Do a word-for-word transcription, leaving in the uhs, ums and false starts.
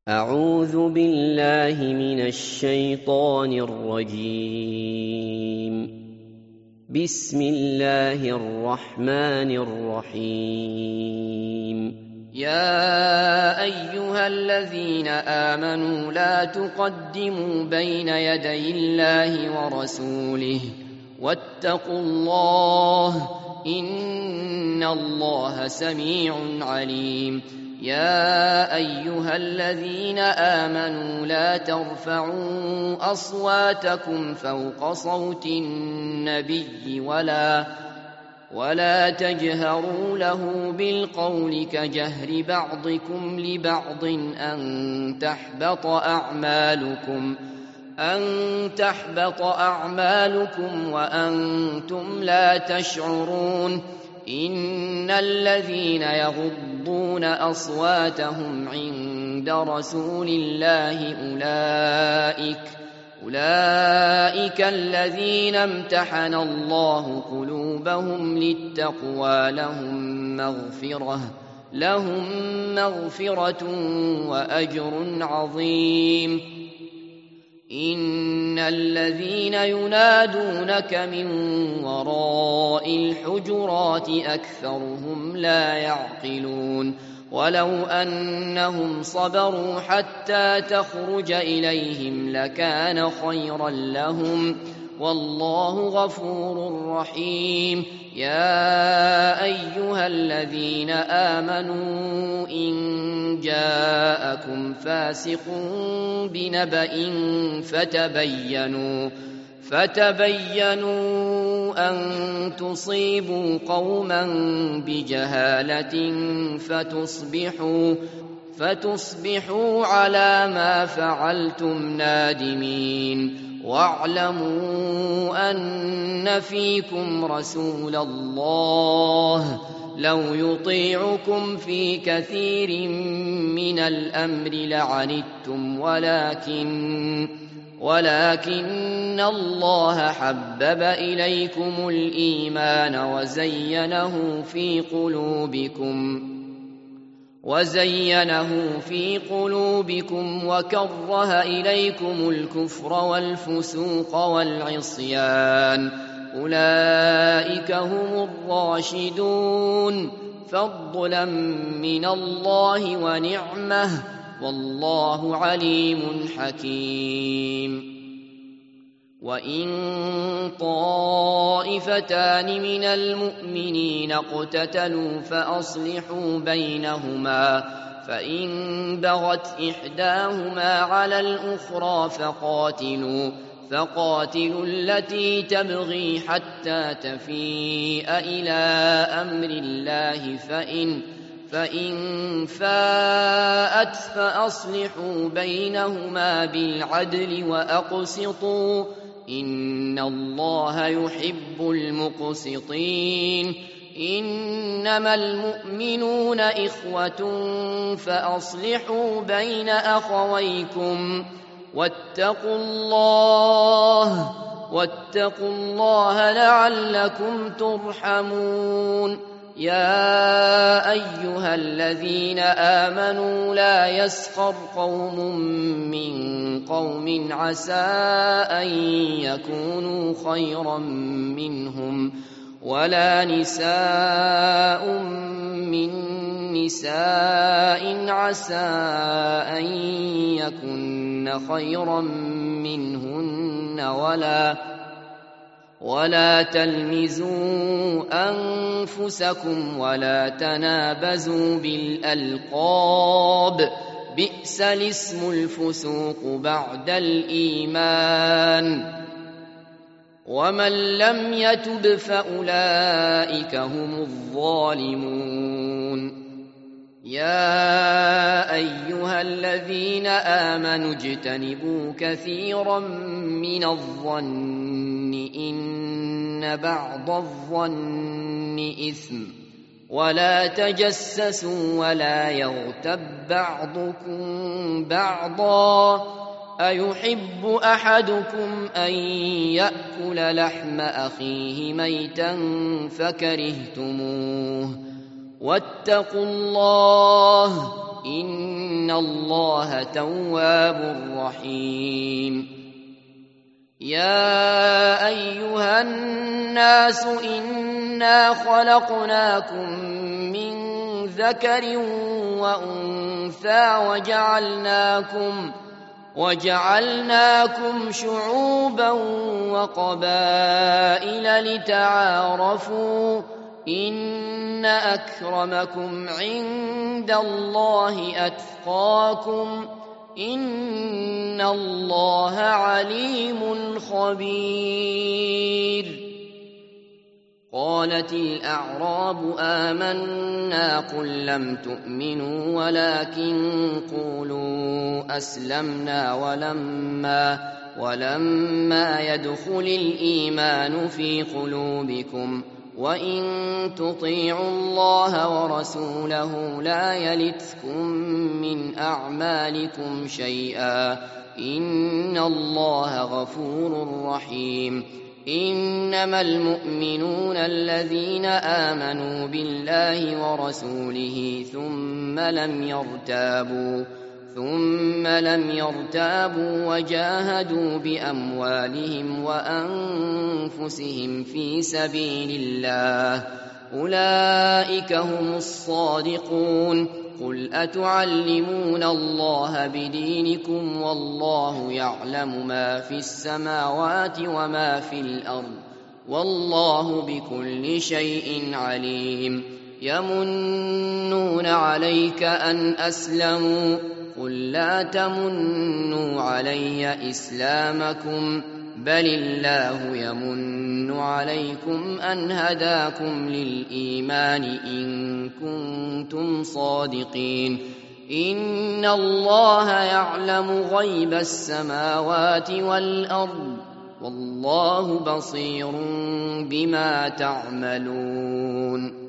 أعوذ بالله من الشيطان الرجيم. بسم الله الرحمن الرحيم. يا أيها الذين آمنوا لا تقدموا بين يدي الله ورسوله واتقوا الله إن الله سميع عليم. يا أيها الذين آمنوا لا ترفعوا أصواتكم فوق صوت النبي ولا ولا تجهروا له بالقول كجهر بعضكم لبعض أن تحبط أعمالكم أن تحبط أعمالكم وأنتم لا تشعرون. إن الذين يغضون أصواتهم عند رسول الله أولئك أولئك الذين امتحن الله قلوبهم للتقوى لهم مغفرة لهم مغفرة وأجر عظيم. إن الذين ينادونك من وراء الحجرات أكثرهم لا يعقلون. ولو أنهم صبروا حتى تخرج إليهم لكان خيرا لهم والله غفور رحيم. يا أيها الذين آمنوا إن جاءكم فاسق بنبأ فتبينوا فتبينوا أن تصيبوا قوما بجهالة فتصبحوا فتصبحوا على ما فعلتم نادمين. واعلموا أن فيكم رسول الله لو يطيعكم في كثير من الأمر لعنتم ولكن ولكن الله حبب إليكم الإيمان وزينه في قلوبكم وزينه في قلوبكم وكره إليكم الكفر والفسوق والعصيان أولئك هم الراشدون فضلا من الله ونعمه والله عليم حكيم. وإن طائفتان من المؤمنين اقتتلوا فأصلحوا بينهما فإن بغت إحداهما على الأخرى فقاتلوا فقاتلوا التي تبغي حتى تفيء إلى أمر الله فإن فإن فاءت فأصلحوا بينهما بالعدل وأقسطوا إن الله يحب المقسطين. إنما المؤمنون إخوة فأصلحوا بين أخويكم واتقوا الله واتقوا الله لعلكم ترحمون. يا أيها الذين آمنوا لا يسخر قوم من قوم عسى أن يكونوا خيرا منهم ولا نساء من نساء عسى أن يكن خيرا منهن ولا ولا تلمزوا أنفسكم ولا تنابزوا بالألقاب بئس الاسم الفسوق بعد الإيمان ومن لم يتب فأولئك هم الظالمون. يا أيها الذين آمنوا اجتنبوا كثيرا من الظن إن بعض الظن إثم ولا تجسسوا ولا يغتب بعضكم بعضا أيحب أحدكم أن يأكل لحم أخيه ميتا فكرهتموه واتقوا الله إن الله تواب رحيم يا أيها الناس إنا خلقناكم من ذكر وأنثى وجعلناكم وجعلناكم شعوبا وقبائل لتعارفوا إن أكرمكم عند الله أتقاكم إن الله عليم خبير قالت الأعراب آمنا قل لم تؤمنوا ولكن قولوا أسلمنا ولما ولما يدخل الإيمان في قلوبكم وإن تطيعوا الله ورسوله لا يلتكم من أعمالكم شيئا إن الله غفور رحيم إنما المؤمنون الذين آمنوا بالله ورسوله ثم لم يرتابوا ثم لم يرتابوا وجاهدوا بأموالهم وأنفسهم في سبيل الله أولئك هم الصادقون قل أتعلمون الله بدينكم والله يعلم ما في السماوات وما في الأرض والله بكل شيء عليم يمنون عليك أن أسلموا قل لا تمنوا علي إسلامكم بل الله يمن عليكم أن هداكم للإيمان إن كنتم صادقين إن الله يعلم غيب السماوات والأرض والله بصير بما تعملون